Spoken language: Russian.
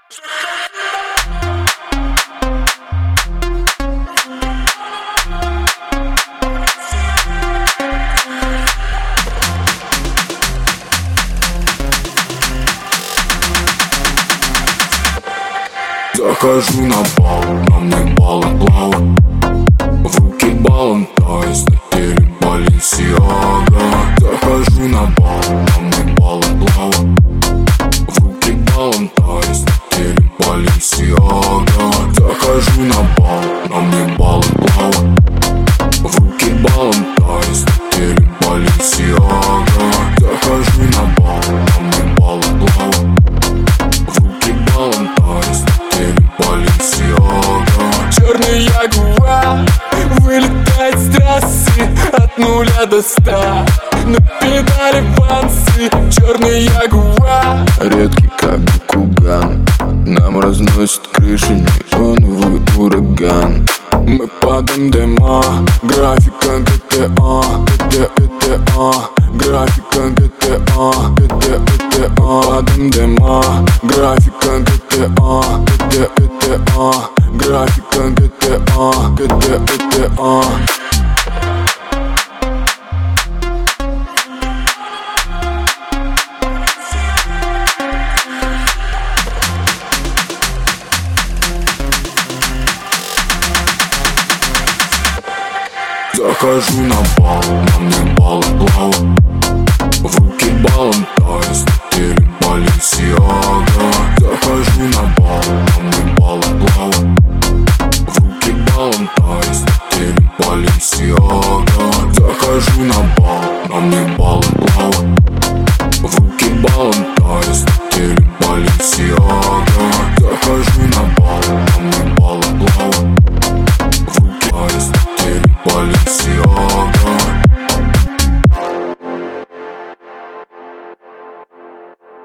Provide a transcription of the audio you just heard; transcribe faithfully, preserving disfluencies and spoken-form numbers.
Захожу на бал, на мне балаклава, в руки балом, то есть на теле Баленсиага. Захожу на бал, на мне балаклава, в руки балом, то есть на теле Баленсиага. Захожу на бал, на мне балаклава, в руки балом, то есть на теле Баленсиага. Захожу на бал, на мне балаклава, в руки балом, то есть Баленсиага. Черный ягуар вылетает с трассы от нуля до ста. На педали вансы. Черный ягуар, редкий как Бакуган, нам разносит крыши неоновый ураган. Мы под МДМА, графика ГТА, ГТА, графика ГТА, ГТА, под МДМА, графика ГТА, ГТА, графика ГТА, ГТА. Захожу на бал, на мне балаклава, в руки балом, то есть на теле Баленсиага. Захожу на бал, на мне балаклава, в руки балом, то есть на теле Баленсиага. Захожу на бал, на мне балаклава, в руки балом, то есть на теле Баленсиага. Захожу